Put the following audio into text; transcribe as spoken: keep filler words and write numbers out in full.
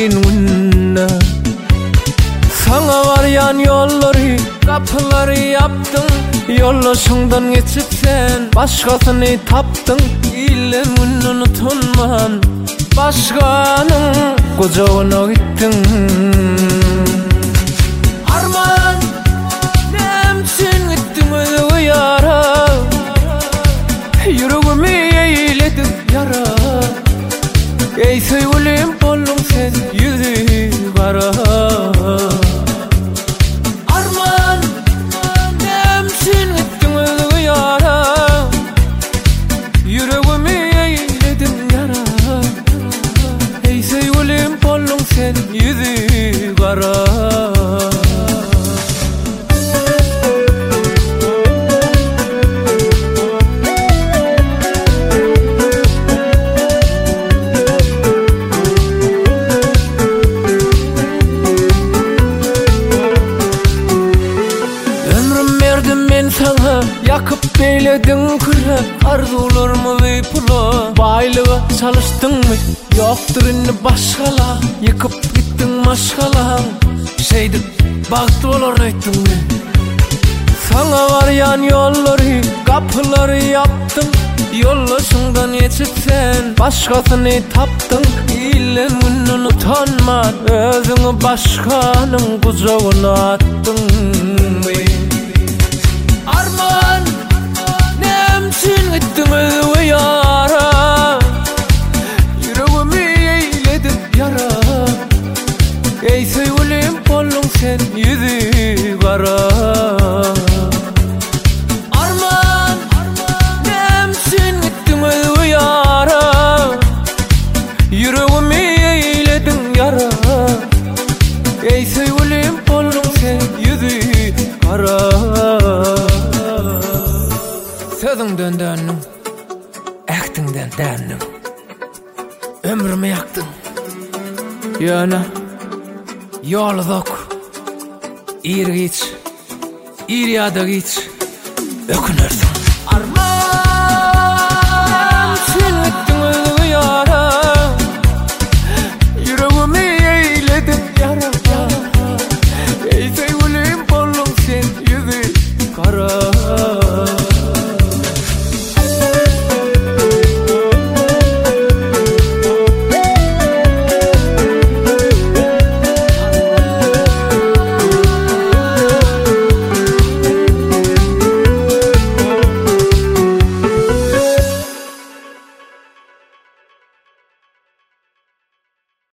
gününe. Sana varyan yolları, kapıları yaptın. Yollaşından geçip sen başkasını taptın. İlemin unutunman, başkanın kucağına gittin. Arman, nemsin gittin öyle yara. Yüreğimi eğledim yara. Ey sevgilim oğlum sen yüzü kara. Arman, nemsin gittin öyle yara. Yüreğimi eğledim yara. Ey sevgilim oğlum sen yüzü kara. Sana yakıp beyledin kıra. Arzularımı ve pula baylığa çalıştın mı? Yoktur inni başkala. Yıkıp gittin maşkala. Şeydi baktı olur ettin mi? Sana varyan yolları, kapıları yaptın. Yollaşından geçip sen başkasını taptın. İlemin unutanma, özünü başkanın kucağına attın. Arman, nemsin gittin öyle yara. Yüreğimi eğledim yara. Ey sevgilim oğlum sen yüzü kara. Arman, nemsin gittin öyle yara. Yüreğimi eğledim yara. Ey sevgilim oğlum sen yüzü kara. Sözünden döndüm, ektinden döndüm. Ömrümü yaktın. Yana yolu yok. İr geç, ir ya da geç. Ökünürsün.